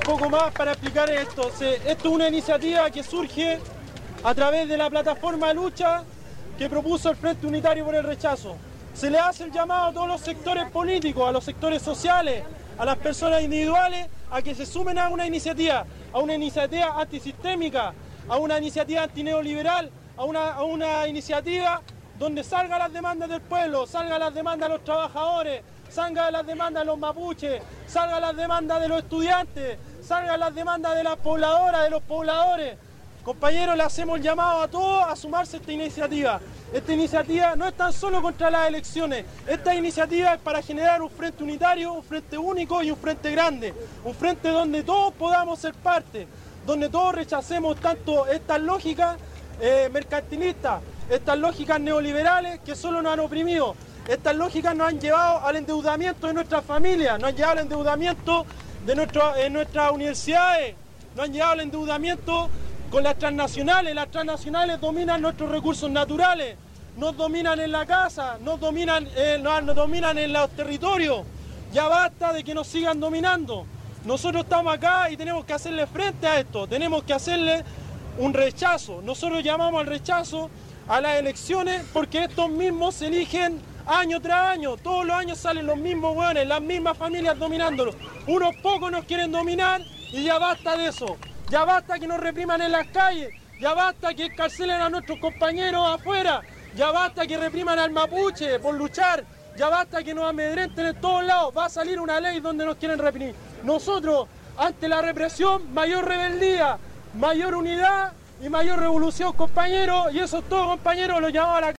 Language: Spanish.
poco más para explicar esto. Esto es una iniciativa que surge a través de la plataforma de lucha que propuso el Frente Unitario por el Rechazo. Se le hace el llamado a todos los sectores políticos, a los sectores sociales, a las personas individuales, a que se sumen a una iniciativa antisistémica, a una iniciativa antineoliberal, a una iniciativa donde salgan las demandas del pueblo, salgan las demandas de los trabajadores, salgan las demandas de los mapuches, salgan las demandas de los estudiantes, salgan las demandas de las pobladoras, de los pobladores. Compañeros, le hacemos el llamado a todos a sumarse a esta iniciativa. Esta iniciativa no es tan solo contra las elecciones, esta iniciativa es para generar un frente unitario, un frente único y un frente grande, un frente donde todos podamos ser parte, donde todos rechacemos tanto estas lógicas mercantilistas, estas lógicas neoliberales que solo nos han oprimido. Estas lógicas nos han llevado al endeudamiento de nuestras familias, nos han llevado al endeudamiento de nuestras universidades, nos han llevado al endeudamiento con las transnacionales. Las transnacionales dominan nuestros recursos naturales, nos dominan en la casa, nos dominan en los territorios. Ya basta de que nos sigan dominando. Nosotros estamos acá y tenemos que hacerle frente a esto, tenemos que hacerle un rechazo. Nosotros llamamos al rechazo a las elecciones porque estos mismos se eligen año tras año. Todos los años salen los mismos hueones, las mismas familias dominándolos. Unos pocos nos quieren dominar y ya basta de eso. Ya basta que nos repriman en las calles, ya basta que encarcelen a nuestros compañeros afuera, ya basta que repriman al mapuche por luchar, ya basta que nos amedrenten en todos lados. Va a salir una ley donde nos quieren reprimir. Nosotros, ante la represión, mayor rebeldía, mayor unidad y mayor revolución, compañeros, y eso es todo, compañeros, lo llamamos a la